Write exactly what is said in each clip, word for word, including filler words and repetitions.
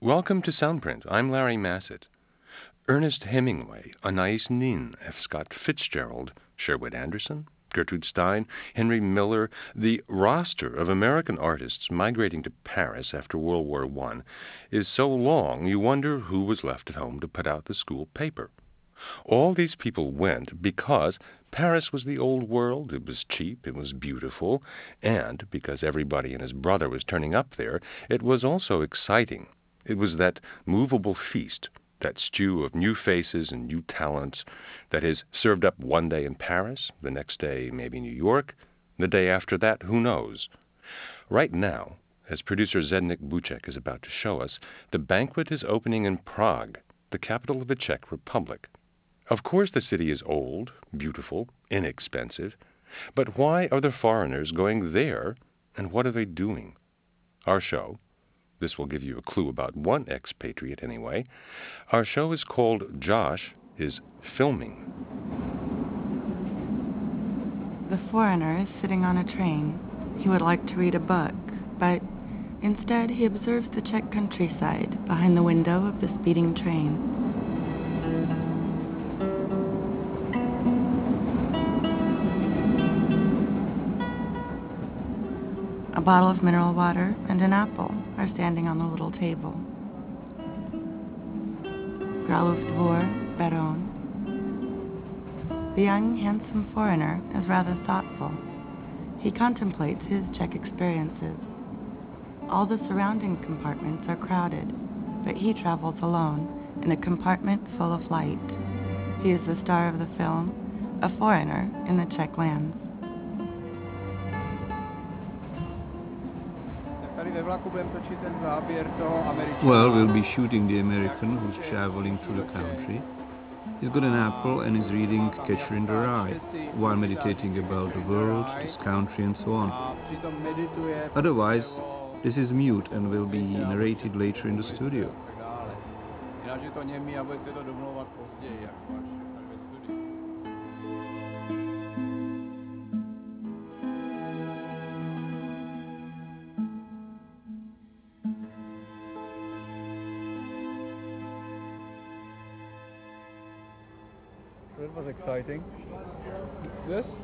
Welcome to Soundprint. I'm Larry Massett. Ernest Hemingway, Anais Nin, F. Scott Fitzgerald, Sherwood Anderson, Gertrude Stein, Henry Miller, the roster of American artists migrating to Paris after World War One is so long you wonder who was left at home to put out the school paper. All these people went because Paris was the old world, it was cheap, it was beautiful, and because everybody and his brother was turning up there, it was also exciting. It was that movable feast, that stew of new faces and new talents that is served up one day in Paris, the next day maybe New York, the day after that, who knows? Right now, as producer Zdeněk Buček is about to show us, the banquet is opening in Prague, the capital of the Czech Republic. Of course the city is old, beautiful, inexpensive, but why are the foreigners going there, and what are they doing? Our show, this will give you a clue about one expatriate anyway, our show is called Josh is Filming. The foreigner is sitting on a train. He would like to read a book, but instead he observes the Czech countryside behind the window of the speeding train. A bottle of mineral water and an apple are standing on the little table. Králův dvůr, Beroun. The young, handsome foreigner is rather thoughtful. He contemplates his Czech experiences. All the surrounding compartments are crowded, but he travels alone in a compartment full of light. He is the star of the film, a foreigner in the Czech lands. Well, we'll be shooting the American who's traveling through the country. He's got an apple and is reading Catcher in the Rye while meditating about the world, this country and so on. Otherwise, this is mute and will be narrated later in the studio. That was exciting. This?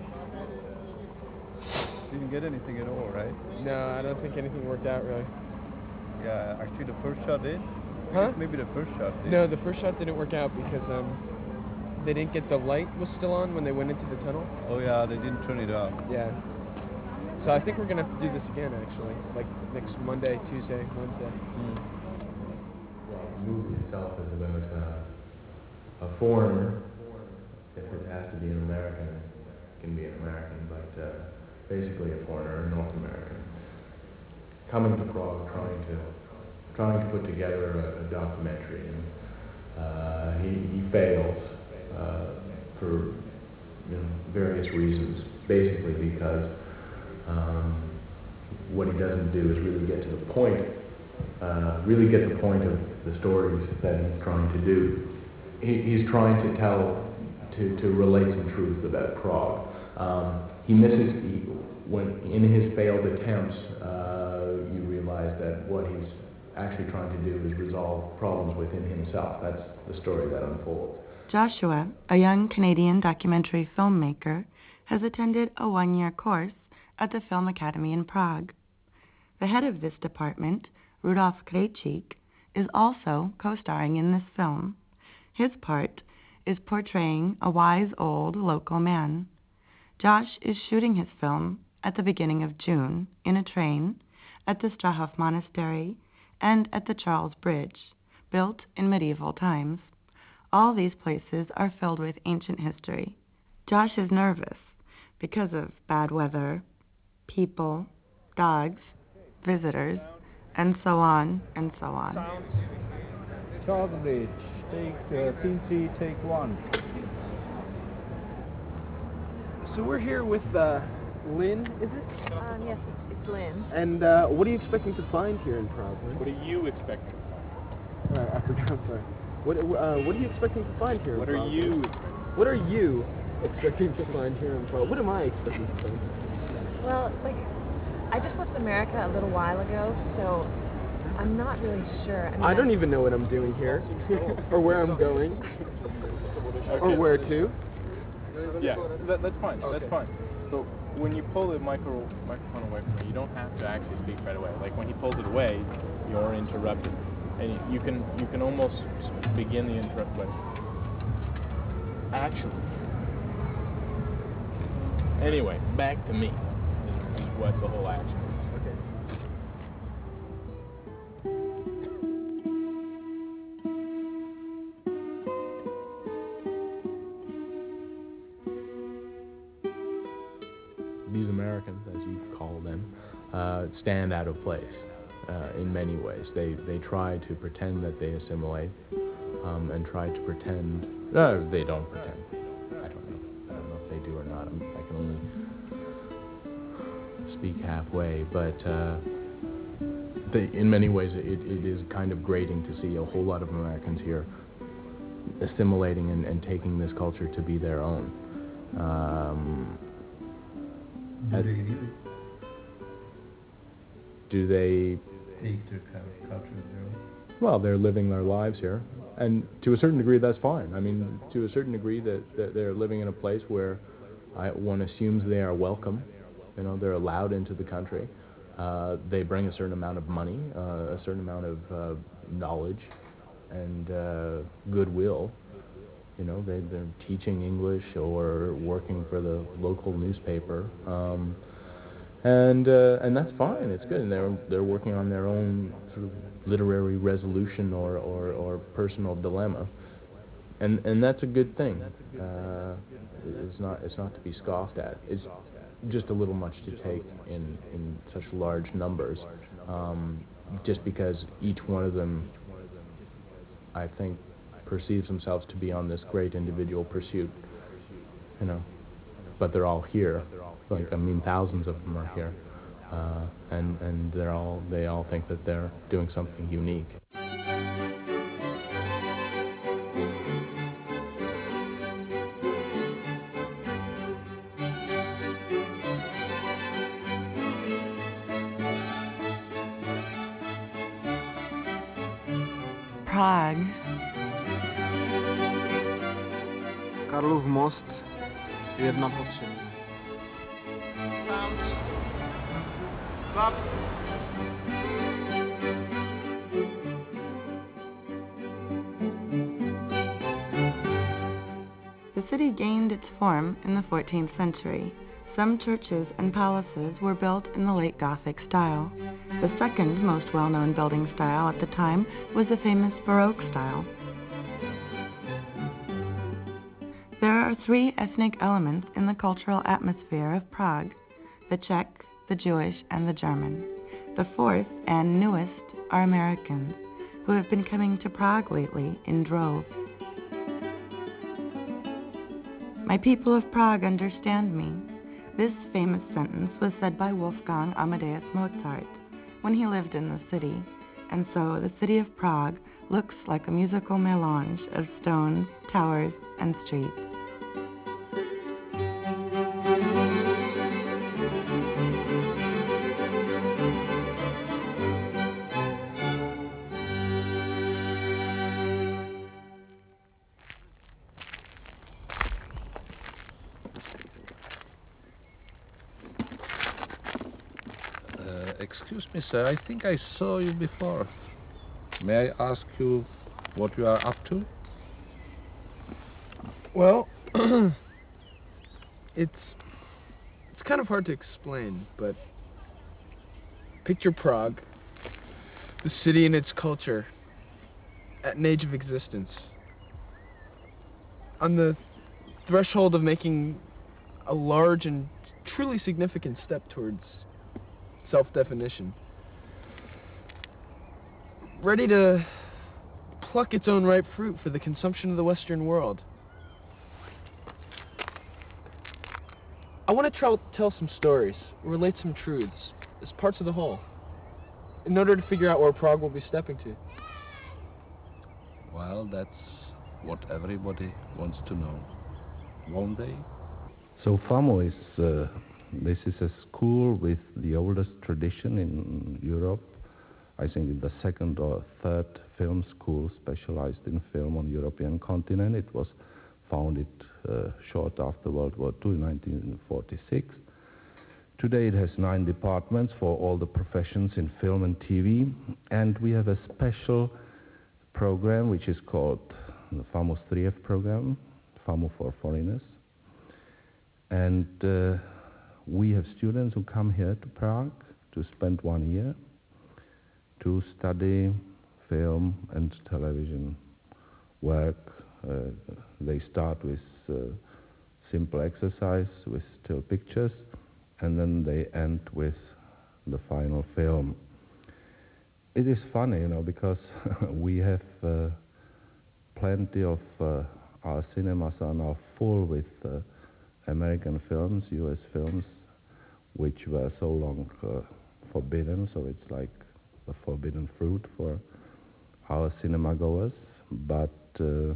Didn't get anything at all, right? No, I don't think anything worked out really. Yeah, actually the first shot did. Huh? Maybe the first shot did. No, the first shot didn't work out because um, they didn't get the light was still on when they went into the tunnel. Oh yeah, they didn't turn it up. Yeah. So I think we're gonna have to do this again actually, like next Monday, Tuesday, Wednesday. Mm. Well, the movie itself is about uh, a foreigner. If it has to be an American, it can be an American, but uh, basically a foreigner, a North American, coming to Prague, trying to trying to put together a, a documentary, and uh, he, he fails uh, for you know, various reasons. Basically, because um, what he doesn't do is really get to the point, uh, really get the point of the stories that he's trying to do. He, he's trying to tell. To, to relate some truths about Prague. Um, he misses, he, when in his failed attempts, uh, you realize that what he's actually trying to do is resolve problems within himself. That's the story that unfolds. Joshua, a young Canadian documentary filmmaker, has attended a one-year course at the Film Academy in Prague. The head of this department, Rudolf Krejcik, is also co-starring in this film. His part is portraying a wise old local man. Josh is shooting his film at the beginning of June in a train, at the Strahov Monastery, and at the Charles Bridge, built in medieval times. All these places are filled with ancient history. Josh is nervous because of bad weather, people, dogs, visitors, and so on and so on. Charles Bridge, take uh, scene three, take one. So we're here with uh, Lynn, is it? Um, yes, it's, it's Lynn. And uh, what are you expecting to find here in Prague, Lynn? What are you expecting? Uh, I forgot, I'm sorry. What, uh, what are you expecting to find here What in are Prague? you What are you expecting to find here in Prague? What am I expecting to find? Well, like, I just left America a little while ago, so I'm not really sure. I, mean, I don't even know what I'm doing here, or where I'm going, or where to. Yeah, that, that's fine. Okay. That's fine. But when you pull the micro, microphone away from me, you don't have to actually speak right away. Like when he pulls it away, you're interrupted, and you, you can you can almost begin the interrupt with actually. Anyway, back to me. Is, is what the whole action is. Okay. These Americans, as you call them, uh, stand out of place uh, in many ways. They they try to pretend that they assimilate, um, and try to pretend. No, they don't pretend. I don't know. I don't know if they do or not. I'm, I can only speak halfway, but uh, they, in many ways, it, it is kind of grating to see a whole lot of Americans here assimilating and, and taking this culture to be their own. Um, Do they really Do they take their culture as their own? Well, they're living their lives here, and to a certain degree, that's fine. I mean, to a certain degree, that, that they're living in a place where I, one assumes they are welcome. You know, they're allowed into the country. Uh, they bring a certain amount of money, uh, a certain amount of uh, knowledge, and uh, goodwill. You know, they, they're teaching English or working for the local newspaper, um, and uh, and that's fine. It's good, and they're they're working on their own sort of literary resolution or, or, or personal dilemma, and and that's a good thing. Uh, it's not it's not to be scoffed at. It's just a little much to take in in such large numbers, um, just because each one of them, I think, perceives themselves to be on this great individual pursuit, you know, but they're all here. Like, I mean, thousands of them are here, uh, and and they're all they all think that they're doing something unique. Prague. Karlov most, jedna potřeba. Sounds. Stop. The city gained its form in the fourteenth century. Some churches and palaces were built in the late Gothic style. The second most well-known building style at the time was the famous Baroque style. There are three ethnic elements in the cultural atmosphere of Prague: the Czech, the Jewish, and the German. The fourth, and newest, are Americans, who have been coming to Prague lately in droves. My people of Prague understand me. This famous sentence was said by Wolfgang Amadeus Mozart when he lived in the city, and so the city of Prague looks like a musical melange of stones, towers, and streets. Excuse me, sir, I think I saw you before. May I ask you what you are up to? Well, it's it's kind of hard to explain, but picture Prague, the city and its culture, at an age of existence, on the threshold of making a large and truly significant step towards self-definition, ready to pluck its own ripe fruit for the consumption of the Western world. I want to try to tell some stories, relate some truths, as parts of the whole, in order to figure out where Prague will be stepping to. Well, that's what everybody wants to know. Won't they? So FAMU is, uh, this is a school with the oldest tradition in Europe. I think, the second or third film school specialized in film on the European continent. It was founded uh, short after World War Two in nineteen forty-six. Today it has nine departments for all the professions in film and T V, and we have a special program which is called the FAMU three F program, FAMU for Foreigners. And uh, we have students who come here to Prague to spend one year to study film and television work. Uh, they start with uh, simple exercise with still pictures, and then they end with the final film. It is funny, you know, because we have uh, plenty of uh, our cinemas are now full with uh, American films, U S films, which were so long uh, forbidden, so it's like a forbidden fruit for our cinema goers. But uh,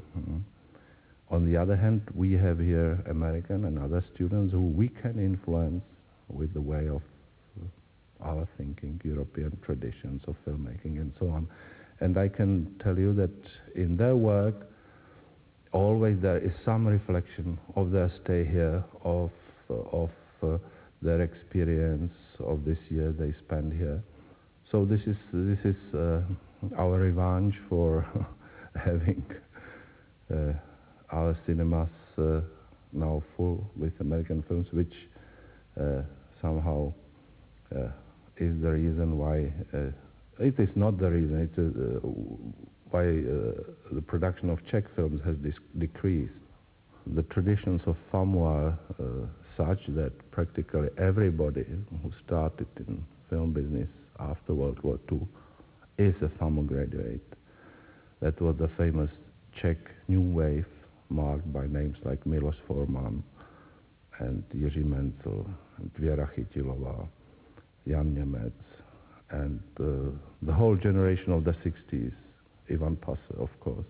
on the other hand, we have here American and other students who we can influence with the way of our thinking, European traditions of filmmaking and so on. And I can tell you that in their work, always there is some reflection of their stay here, of, uh, of uh, their experience of this year they spend here. So this is, this is uh, our revenge for having uh, our cinemas uh, now full with American films, which uh, somehow uh, is the reason why, uh, it is not the reason, it's uh, why uh, the production of Czech films has decreased. The traditions of FAMU are uh, such that practically everybody who started in film business after World War Two is a FAMU graduate. That was the famous Czech new wave marked by names like Milos Forman and Jiří Menzel and Věra Chytilová, Jan Němec, and uh, the whole generation of the sixties, Ivan Passe, of course.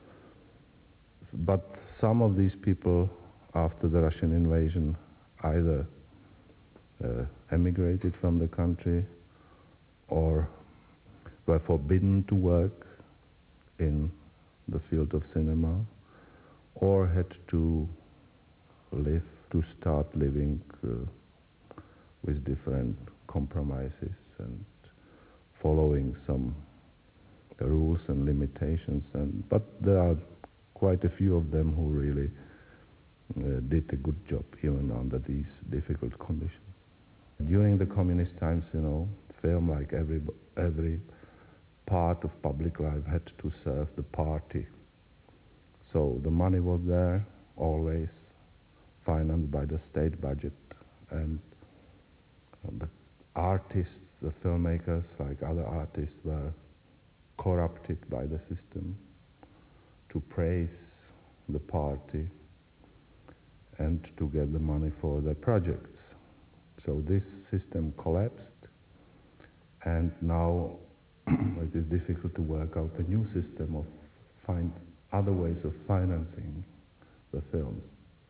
But some of these people, after the Russian invasion, either uh, emigrated from the country or were forbidden to work in the field of cinema, or had to live, to start living uh, with different compromises and following some rules and limitations. And but there are quite a few of them who really uh, did a good job even under these difficult conditions. During the communist times, you know, film, like every every part of public life, had to serve the party. So the money was there, always financed by the state budget, and the artists, the filmmakers, like other artists, were corrupted by the system to praise the party and to get the money for their projects. So this system collapsed, and now it is difficult to work out a new system of find other ways of financing the films.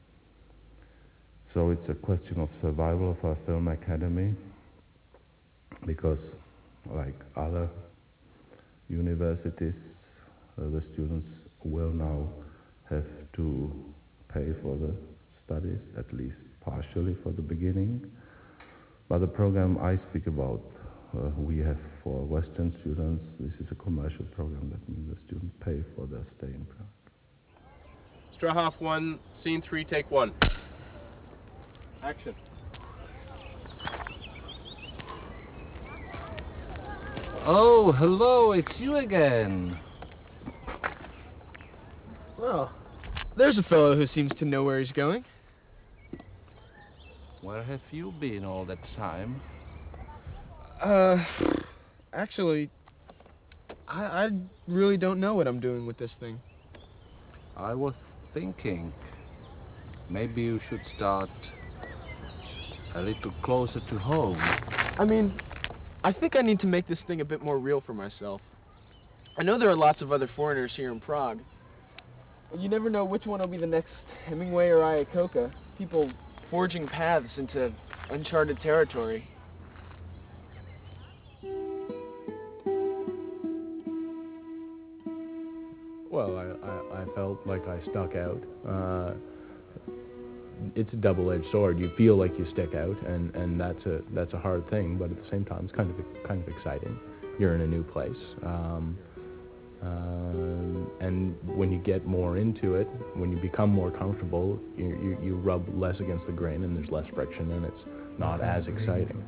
So it's a question of survival of our film academy, because like other universities, uh, the students will now have to pay for the studies, at least partially for the beginning. But the program I speak about, uh, we have for Western students, this is a commercial program. That means the students pay for their stay in Prague. Strahoff one, scene three, take one. Action. Oh, hello, it's you again. Well, there's a fellow who seems to know where he's going. Where have you been all that time? Uh, actually, I, I really don't know what I'm doing with this thing. I was thinking maybe you should start a little closer to home. I mean, I think I need to make this thing a bit more real for myself. I know there are lots of other foreigners here in Prague, but you never know which one will be the next Hemingway or Iacocca. People forging paths into uncharted territory. Well, I, I, I felt like I stuck out. Uh, it's a double-edged sword. You feel like you stick out, and, and that's a that's a hard thing. But at the same time, it's kind of kind of exciting. You're in a new place, um, um, and when you get more into it, when you become more comfortable, you, you you rub less against the grain, and there's less friction, and it's not as exciting.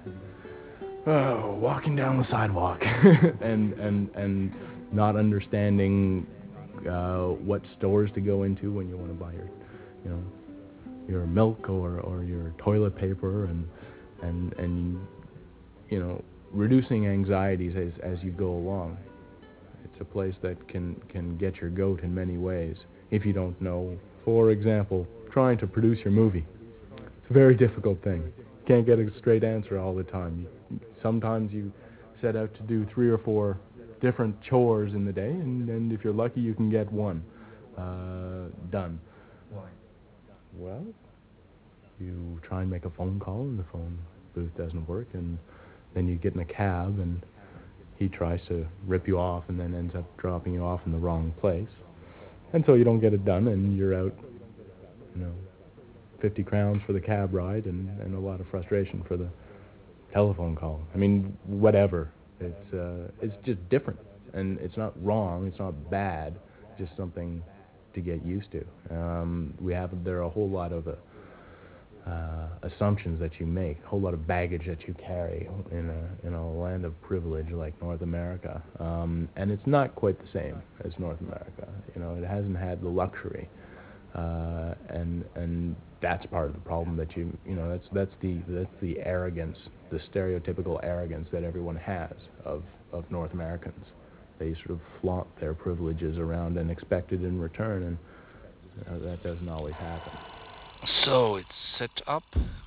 Oh, walking down the sidewalk, and and and not understanding uh, what stores to go into when you want to buy your, you know, your milk or, or your toilet paper, and and and you know, reducing anxieties as as you go along. It's a place that can can get your goat in many ways if you don't know. For example, trying to produce your movie. It's a very difficult thing. You can't get a straight answer all the time. You, sometimes you set out to do three or four different chores in the day, and, and if you're lucky, you can get one uh, done. Why? Well, you try and make a phone call, and the phone booth doesn't work, and then you get in a cab, and he tries to rip you off, and then ends up dropping you off in the wrong place. And so you don't get it done, and you're out, you know, fifty crowns for the cab ride, and, and a lot of frustration for the telephone call. I mean, whatever. It's uh, it's just different, and it's not wrong. It's not bad. Just something to get used to. Um, we have there are a whole lot of uh, uh, assumptions that you make, a whole lot of baggage that you carry in a in a land of privilege like North America, um, and it's not quite the same as North America. You know, it hasn't had the luxury, uh, and and that's part of the problem. That you you know that's that's the that's the arrogance, the stereotypical arrogance that everyone has of of North Americans. They sort of flaunt their privileges around and expect it in return, and uh, that doesn't always happen. So it's set up.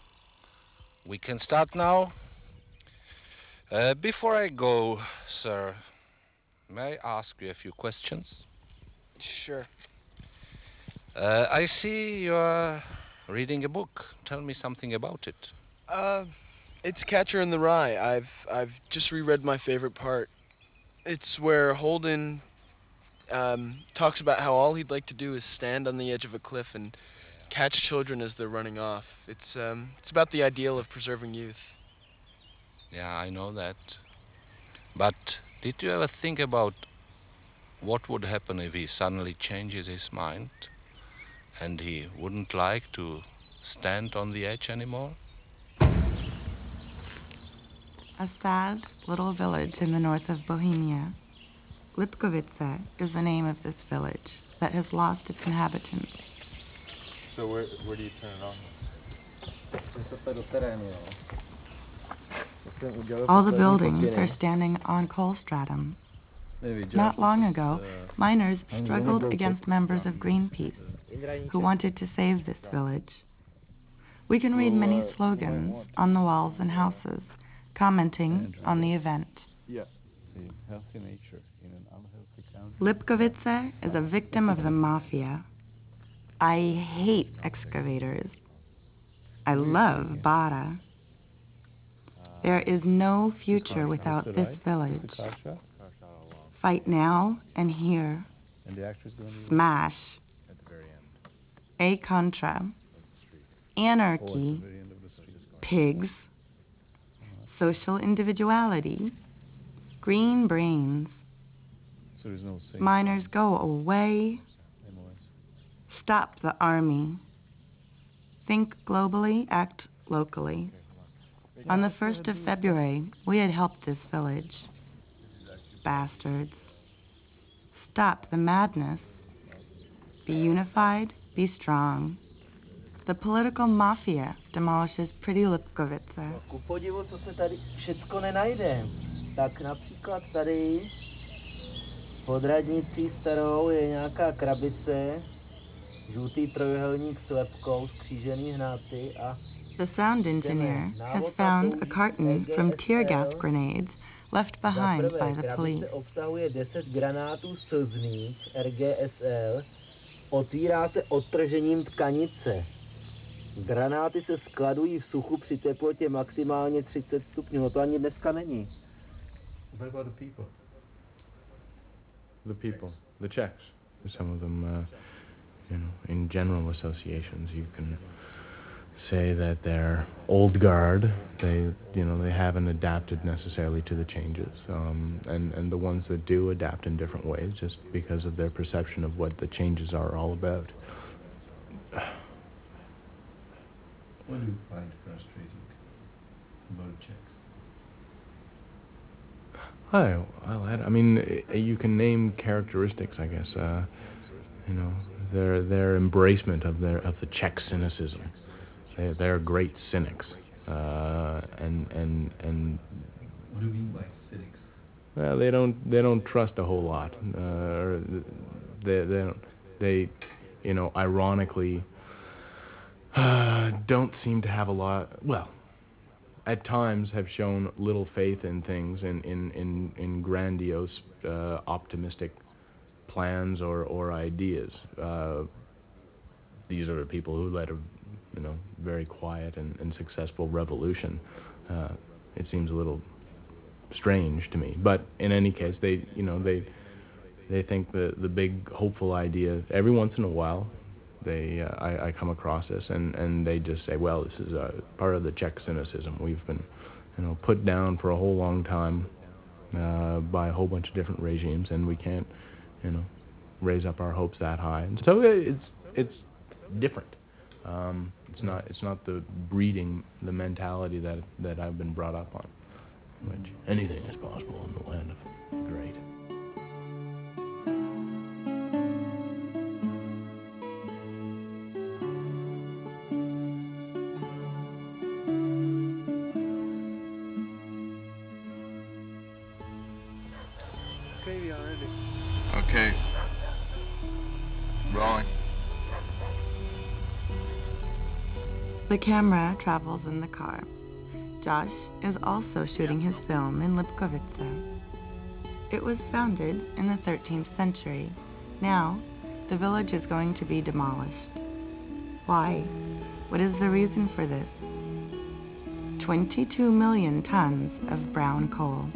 We can start now. Uh, before I go, sir, may I ask you a few questions? Sure. Uh, I see you are reading a book. Tell me something about it. Uh, it's Catcher in the Rye. I've I've just reread my favorite part. It's where Holden um, talks about how all he'd like to do is stand on the edge of a cliff and catch children as they're running off. It's um, it's about the ideal of preserving youth. Yeah, I know that. But did you ever think about what would happen if he suddenly changes his mind and he wouldn't like to stand on the edge anymore? A sad little village in the north of Bohemia. Lipkovice is the name of this village that has lost its inhabitants. So where where do you turn it on? All the buildings are standing on coal stratum. Not long ago, miners struggled against members of Greenpeace who wanted to save this village. We can read many slogans on the walls and houses, commenting on the event. Yeah. See, healthy nature in an unhealthy country. Lipkovice is a victim of the mafia. I hate excavators. I love Bara. There is no future without this village. Fight now and here. Smash. A contra. Anarchy. Pigs. Social individuality. Green brains. Miners go away. Stop the army. Think globally, act locally. On the first of February, we had helped this village. Bastards. Stop the madness. Be unified, be strong. The political mafia demolishes pretty Lipkovice. Ku podivu, co se tady všecko nenajde. Tak například tady pod radnicí starou je nějaká krabice, žlutý trojuhelník s lepkou, skřížený hnáty a The sound engineer has found a carton from tear gas grenades left behind by the police. Obsahuje deset granátů slzných R G S L. Otvírá se odtržením tkanice. Granáty se skladují v suchu při teplotě maximálně třicet stupňů. No to ani dneska není. What about the people? The people, the Czechs. some of them, uh, you know, in general associations, you can say that they're old guard. They, you know, they haven't adapted necessarily to the changes, um, and and the ones that do adapt in different ways, just because of their perception of what the changes are all about. What do you find frustrating about Czechs? Hi, well, I mean, you can name characteristics, I guess. Uh, you know, their their embracement of their of the Czech cynicism. They they're great cynics, uh, and and and. What do you mean by cynics? Well, they don't they don't trust a whole lot. Uh, or they they don't, they, you know, ironically, uh, don't seem to have a lot. Well, at times have shown little faith in things, in in in, in grandiose, uh, optimistic plans or or ideas. Uh, these are the people who led a, you know, very quiet and, and successful revolution. Uh, it seems a little strange to me, but in any case, they, you know, they they think the the big hopeful idea. Every once in a while, they uh, I, I come across this, and and they just say, well, this is a part of the Czech cynicism. We've been, you know, put down for a whole long time uh, by a whole bunch of different regimes, and we can't, you know, raise up our hopes that high. And so it's it's different. Um, it's not it's not the breeding, the mentality that that I've been brought up on, which anything is possible in the land of great. Okay, we are ready. Okay. Rolling. The camera travels in the car. Josh is also shooting his film in Lipkovice. It was founded in the thirteenth century. Now, the village is going to be demolished. Why? What is the reason for this? twenty-two million tons of brown coal.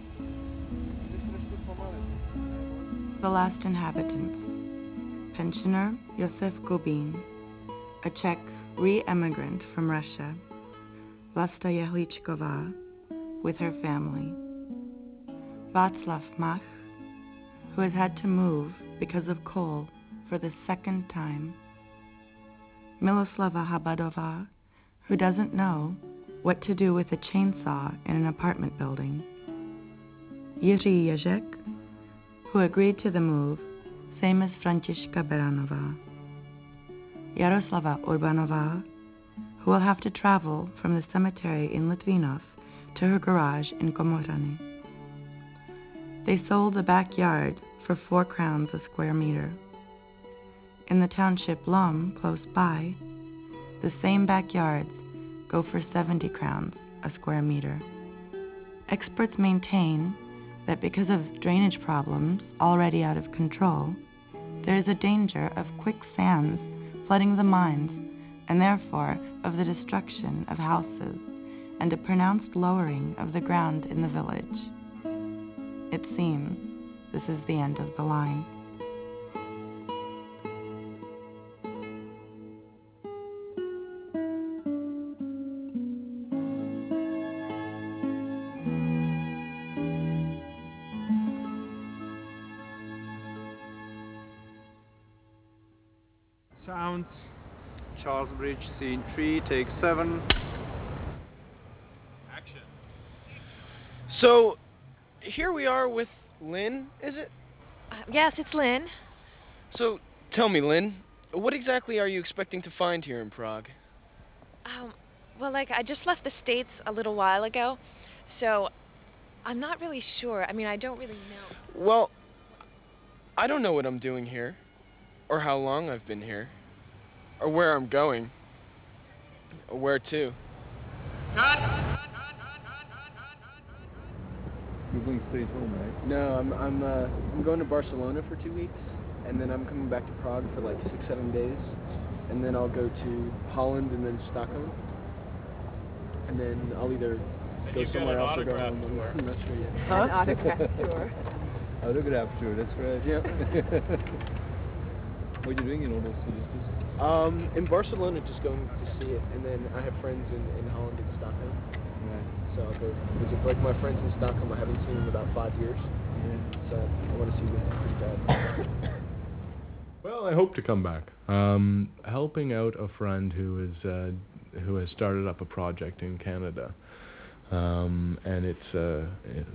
The last inhabitants. Pensioner Josef Gubin, a Czech re-emigrant from Russia. Vlasta Jehličková, with her family. Václav Mach, who has had to move because of coal for the second time. Miloslava Habadová, who doesn't know what to do with a chainsaw in an apartment building. Jiří Ježek, who agreed to the move, same as Františka Beranová. Jaroslava Urbanová, who will have to travel from the cemetery in Litvinov to her garage in Komorany. They sold the backyard for four crowns a square meter. In the township Lom, close by, the same backyards go for seventy crowns a square meter. Experts maintain that because of drainage problems already out of control, there is a danger of quicksands flooding the mines, and therefore of the destruction of houses and a pronounced lowering of the ground in the village. It seems this is the end of the line. Sounds. Charles Bridge, scene three, take seven. Action. So, here we are with Lynn, is it? Uh, yes, it's Lynn. So, tell me, Lynn, what exactly are you expecting to find here in Prague? Um, well, like, I just left the States a little while ago, so I'm not really sure. I mean, I don't really know. Well, I don't know what I'm doing here, or how long I've been here, or where I'm going, or where to. Cut! You're going straight home, right? No, I'm I'm uh, I'm going to Barcelona for two weeks, and then I'm coming back to Prague for like six, seven days, and then I'll go to Holland and then Stockholm, and then I'll either go somewhere else or go home. Tour. I'm not sure yet. An autograph tour. Autograph tour, that's right. Yeah. What are you doing in all those cities? Um, in Barcelona, just going to see it, and then I have friends in, in Holland and Stockholm. Right. So I'll go visit like my friends in Stockholm. I haven't seen in about five years. Yeah. So I want to see them pretty bad. Well, I hope to come back. Um, helping out a friend who is uh, who has started up a project in Canada, um, and it's uh, it,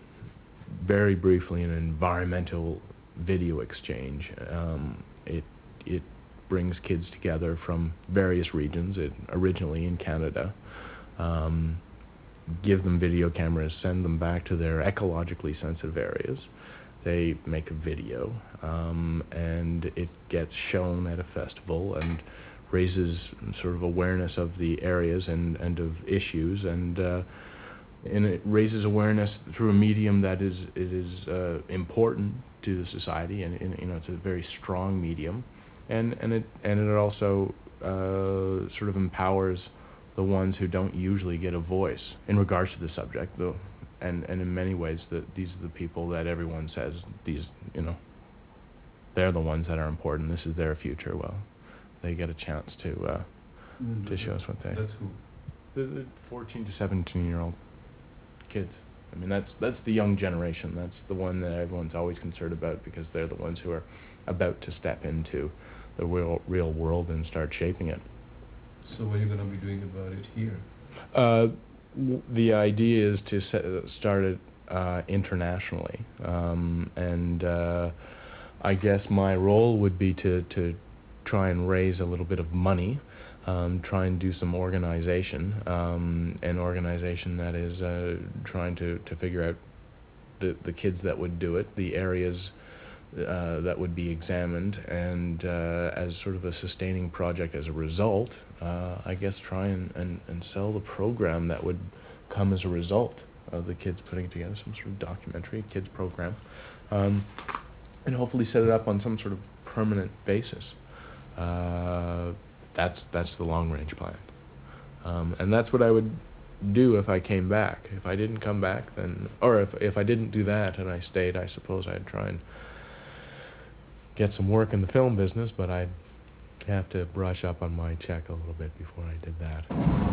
very briefly an environmental video exchange. Um, it it brings kids together from various regions. It originally in Canada. Um, give them video cameras, send them back to their ecologically sensitive areas. They make a video, um, and it gets shown at a festival and raises sort of awareness of the areas and, and of issues, and uh, and it raises awareness through a medium that is it is uh, important to the society, and, and you know it's a very strong medium, and and it and it also uh, sort of empowers the ones who don't usually get a voice in regards to the subject. The and and in many ways, the, these are the people that everyone says these you know they're the ones that are important. This is their future. Well, they get a chance to uh, Mm, to show us what they. That's who? The, the fourteen to seventeen year old kids. I mean, that's that's the young generation. That's the one that everyone's always concerned about, because they're the ones who are about to step into the real real world and start shaping it. So what are you going to be doing about it here? Uh, w- the idea is to set, start it uh, internationally, um, and uh, I guess my role would be to to try and raise a little bit of money. Um, try and do some organization, um, an organization that is uh, trying to, to figure out the, the kids that would do it, the areas uh, that would be examined, and uh, as sort of a sustaining project as a result, uh, I guess try and, and, and sell the program that would come as a result of the kids putting together some sort of documentary, kids program, um, and hopefully set it up on some sort of permanent basis. Uh, That's that's the long range plan, um, and that's what I would do if I came back. If I didn't come back, then, or if if I didn't do that and I stayed, I suppose I'd try and get some work in the film business. But I'd have to brush up on my check a little bit before I did that.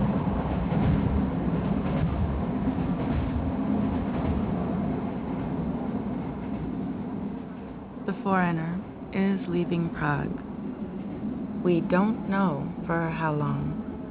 The foreigner is leaving Prague. We don't know for how long.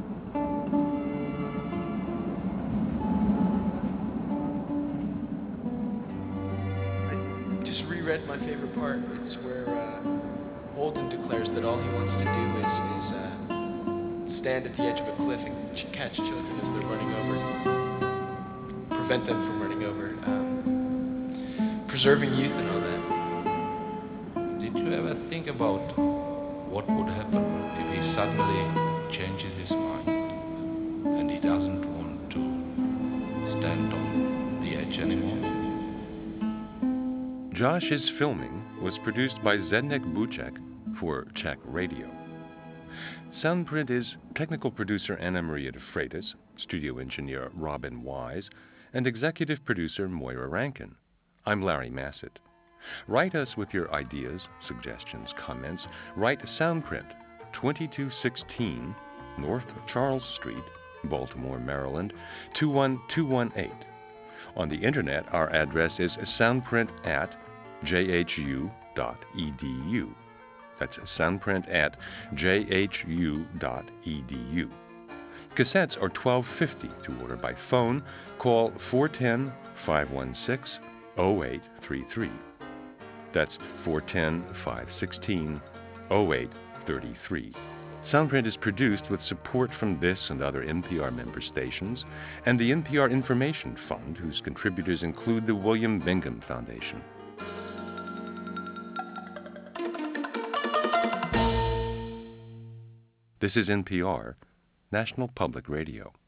I just reread my favorite part. It's where uh, Holden declares that all he wants to do is, is uh, stand at the edge of a cliff and ch- catch children as they're running over, prevent them from running over, um, preserving youth and all that. Did you ever think about what would happen if he suddenly changes his mind and he doesn't want to stand on the edge anymore? Josh's filming was produced by Zdeněk Buček for Czech Radio. Soundprint is technical producer Anna Maria de Freitas, studio engineer Robin Wise, and executive producer Moira Rankin. I'm Larry Massett. Write us with your ideas, suggestions, comments. Write Soundprint, twenty-two sixteen North Charles Street, Baltimore, Maryland, two one two one eight. On the internet, our address is soundprint at j h u dot e d u. That's soundprint at j h u dot e d u. Cassettes are twelve fifty to order by phone. Call four one zero, five one six, zero eight three three. That's four one zero, five one six, zero eight three three. Soundprint is produced with support from this and other N P R member stations and the N P R Information Fund, whose contributors include the William Bingham Foundation. This is N P R, National Public Radio.